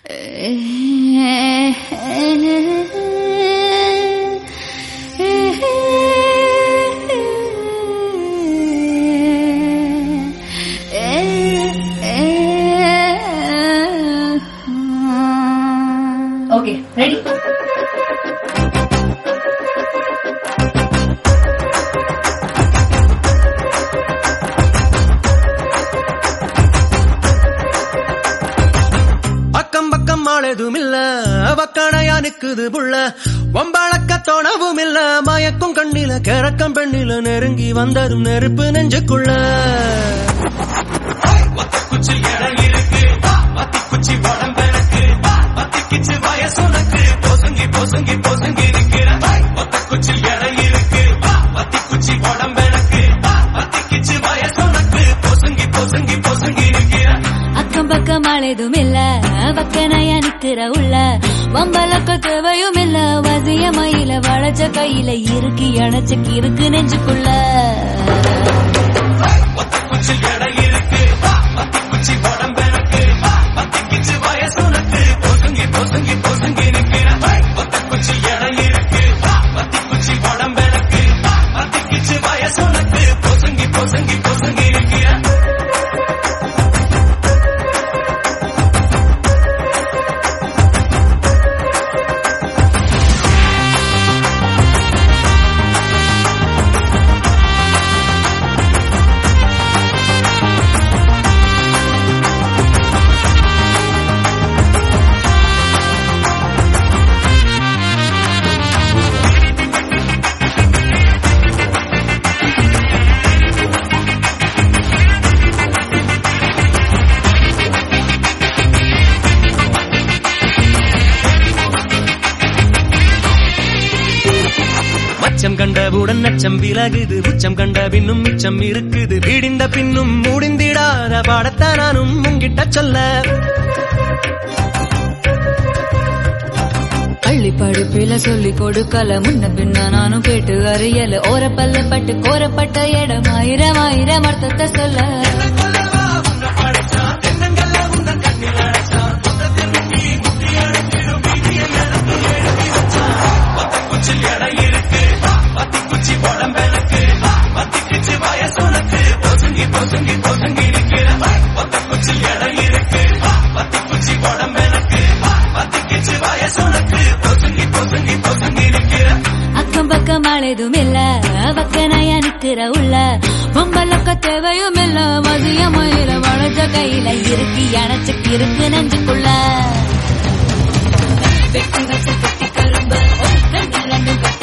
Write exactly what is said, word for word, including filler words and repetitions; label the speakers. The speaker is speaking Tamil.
Speaker 1: Okay, ready?
Speaker 2: அக்கம் பக்கம் ஆளதும் இல்ல வக்கணையா நிக்குது புள்ள வம்பாளக்க தோணவும் இல்ல மயக்கும் கண்ணில கிறக்கம் பெண்ணில நெருங்கி வந்ததும் நெருப்பு நெஞ்சுக்குள்ள குச்சி இடம் இருக்கு பத்தி குச்சி உடம்பெனக்கு பத்தி கிச்சு வயசுனக்கு பொசுங்கி பொசுங்கி பொசுங்கி இருக்கிற ஒத்த குச்சி இடம் இருக்கு பத்தி குச்சி உடம்பெனக்கு பத்தி கிச்சு வயசுனக்கு பொசுங்கி பொசுங்கி பொசுங்கி இருக்கிற
Speaker 3: அக்கம் பக்கம் ஆளதும் இல்ல வக்கணையா நிக்கிற உள்ள வம்பலக்க தேவையும் இல்ல வசிய மயில வளைச்ச கையில இருக்கு அணைச்சக்கு இருக்கு நெஞ்சுக்குள்ள
Speaker 2: ஒத்த குச்சி இடம் இருக்கு பத்தி குச்சி உடம்பெனக்கு பத்தி கிச்சு வயசுனக்கு பொசுங்கி பொசுங்கி பொசுங்கி இருக்கிற ஒத்த குச்சி இடம் இருக்கு பத்தி குச்சி உடம்பெனக்கு பத்தி கிச்சு வயசுனக்கு பொசுங்கி பொசுங்கி பொசுங்கி இருக்கிற அச்சம் கண்டவுடன் அச்சம் விலகுது உச்சம் கண்ட பின்னும் மிச்சம் இருக்குது வீடிந்த பின்னும் முடிந்திடாத பாடத்த நானும் உங்கிட்ட சொல்ல
Speaker 3: பள்ளி படிப்பில சொல்லி கொடுக்கல முன்ன பின்ன நானும் கேட்டு அறியல ஓரப்பல்ல பட்டு கோரப்பட்ட இடம் ஆயிரம் ஆயிரம் அர்த்தத்தை சொல்ல அக்கம் பக்கம் ஆளதும் இல்ல வக்கணையா நிக்கிற உள்ள பொம்பலக்க தேவையும் இல்ல மதிய மயில வளைச்ச கையில இருக்கு அணைச்சக்கு இருக்கு நெஞ்சுக்குள்ள வெட்டி வச்ச கட்டி கரும்பு கண்ணு ரெண்டும்